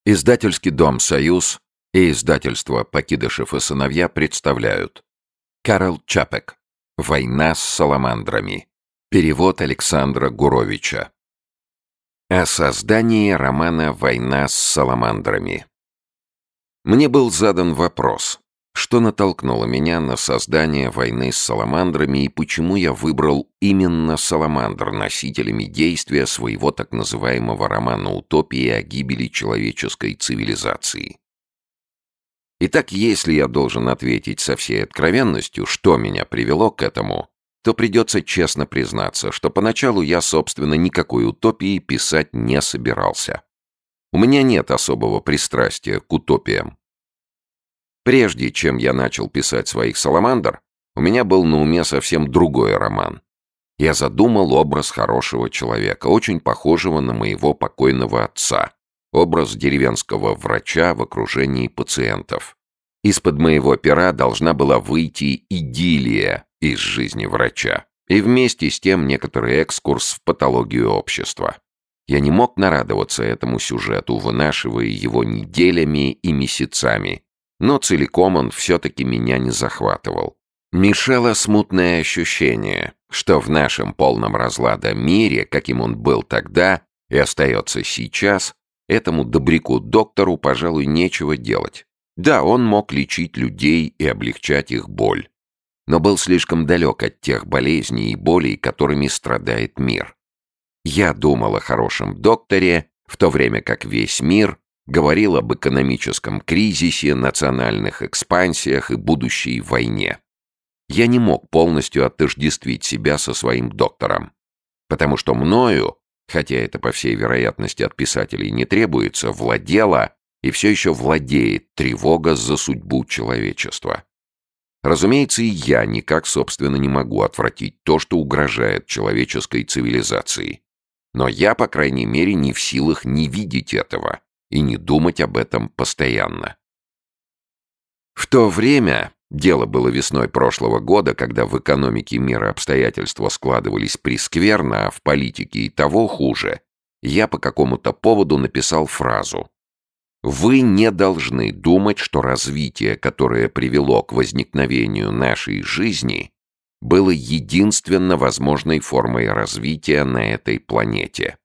Издательский дом «Союз» и издательство «Покидышев и сыновья» представляют Карл Чапек «Война с саламандрами». Перевод Александра Гуровича. О создании романа «Война с саламандрами». Мне был задан вопрос, что натолкнуло меня на создание «Войны с саламандрами» и почему я выбрал именно саламандр носителями действия своего так называемого романа «Утопии» о гибели человеческой цивилизации. Итак, если я должен ответить со всей откровенностью, что меня привело к этому, то придется честно признаться, что поначалу я, собственно, никакой утопии писать не собирался. У меня нет особого пристрастия к утопиям. Прежде чем я начал писать своих «Саламандр», у меня был на уме совсем другой роман. Я задумал образ хорошего человека, очень похожего на моего покойного отца, образ деревенского врача в окружении пациентов. Из-под моего пера должна была выйти идиллия из жизни врача и вместе с тем некоторый экскурс в патологию общества. Я не мог нарадоваться этому сюжету, вынашивая его неделями и месяцами, но целиком он все-таки меня не захватывал. Мешало смутное ощущение, что в нашем полном разлада мире, каким он был тогда и остается сейчас, этому добряку-доктору, пожалуй, нечего делать. Да, он мог лечить людей и облегчать их боль, но был слишком далек от тех болезней и болей, которыми страдает мир. Я думал о хорошем докторе, в то время как весь мир говорил об экономическом кризисе, национальных экспансиях и будущей войне. Я не мог полностью отождествить себя со своим доктором, потому что мною, хотя это по всей вероятности от писателей не требуется, владела и все еще владеет тревога за судьбу человечества. Разумеется, и я никак, собственно, не могу отвратить то, что угрожает человеческой цивилизации. Но я, по крайней мере, не в силах не видеть этого и не думать об этом постоянно. В то время, дело было весной прошлого года, когда в экономике мира обстоятельства складывались прескверно, а в политике и того хуже, я по какому-то поводу написал фразу: «Вы не должны думать, что развитие, которое привело к возникновению нашей жизни, было единственно возможной формой развития на этой планете».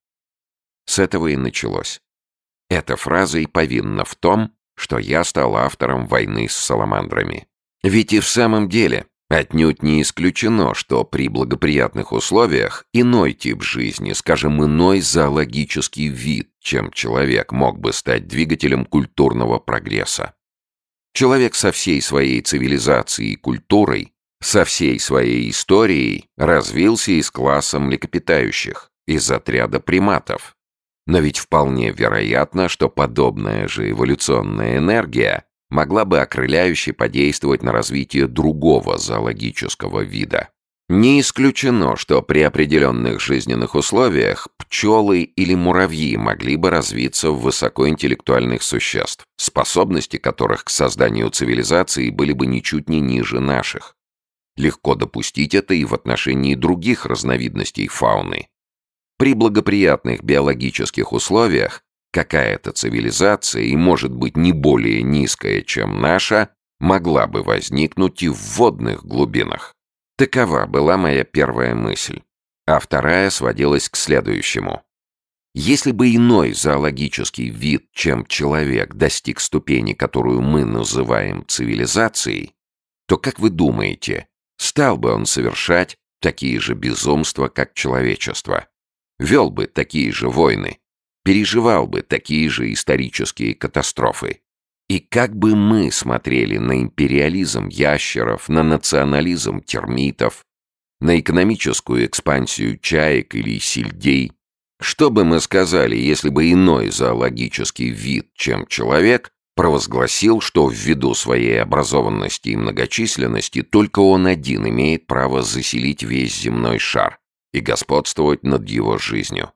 С этого и началось. Эта фраза и повинна в том, что я стал автором «Войны с саламандрами». Ведь и в самом деле отнюдь не исключено, что при благоприятных условиях иной тип жизни, скажем, иной зоологический вид, чем человек, мог бы стать двигателем культурного прогресса. Человек со всей своей цивилизацией и культурой, со всей своей историей развился из класса млекопитающих, из отряда приматов. Но ведь вполне вероятно, что подобная же эволюционная энергия могла бы окрыляюще подействовать на развитие другого зоологического вида. Не исключено, что при определенных жизненных условиях пчелы или муравьи могли бы развиться в высокоинтеллектуальных существ, способности которых к созданию цивилизации были бы ничуть не ниже наших. Легко допустить это и в отношении других разновидностей фауны. При благоприятных биологических условиях какая-то цивилизация, и может быть не более низкая, чем наша, могла бы возникнуть и в водных глубинах. Такова была моя первая мысль, а вторая сводилась к следующему. Если бы иной зоологический вид, чем человек, достиг ступени, которую мы называем цивилизацией, то, как вы думаете, стал бы он совершать такие же безумства, как человечество? Вел бы такие же войны, переживал бы такие же исторические катастрофы. И как бы мы смотрели на империализм ящеров, на национализм термитов, на экономическую экспансию чаек или сельдей? Что бы мы сказали, если бы иной зоологический вид, чем человек, провозгласил, что ввиду своей образованности и многочисленности только он один имеет право заселить весь земной шар и господствовать над его жизнью?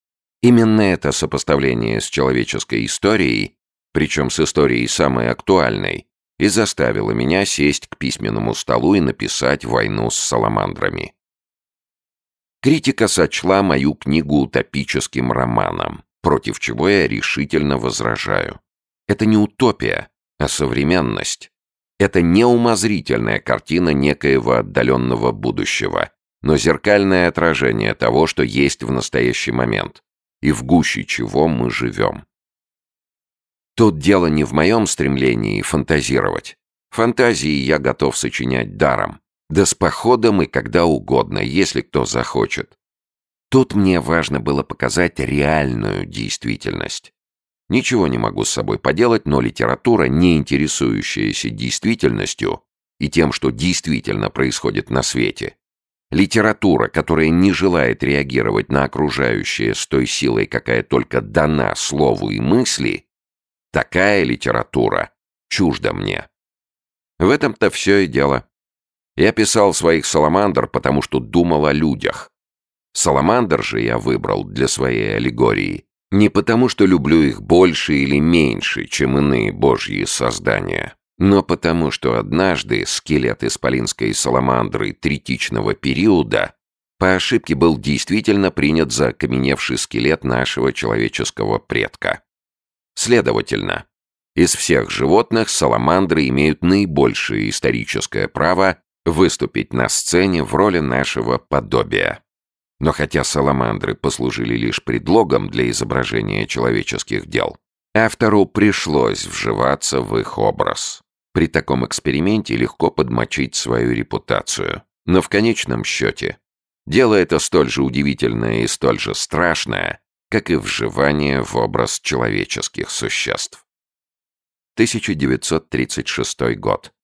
Именно это сопоставление с человеческой историей, причем с историей самой актуальной, и заставило меня сесть к письменному столу и написать «Войну с саламандрами». Критика сочла мою книгу утопическим романом. против чего я решительно возражаю. Это не утопия, а современность. Это не умозрительная картина некоего отдаленного будущего, но зеркальное отражение того, что есть в настоящий момент, и в гуще чего мы живем. Тут дело не в моем стремлении фантазировать. Фантазии я готов сочинять даром, да с походом и когда угодно, если кто захочет. Тут мне важно было показать реальную действительность. Ничего не могу с собой поделать, но литература, не интересующаяся действительностью и тем, что действительно происходит на свете, литература, которая не желает реагировать на окружающее с той силой, какая только дана слову и мысли, такая литература чужда мне. В этом-то все и дело. Я писал своих «Саламандр», потому что думал о людях. «Саламандр» же я выбрал для своей аллегории не потому, что люблю их больше или меньше, чем иные божьи создания, но потому, что однажды скелет исполинской саламандры третичного периода по ошибке был действительно принят за окаменевший скелет нашего человеческого предка. Следовательно, из всех животных саламандры имеют наибольшее историческое право выступить на сцене в роли нашего подобия. Но хотя саламандры послужили лишь предлогом для изображения человеческих дел, автору пришлось вживаться в их образ. При таком эксперименте легко подмочить свою репутацию. Но в конечном счете, дело это столь же удивительное и столь же страшное, как и вживание в образ человеческих существ. 1936 год.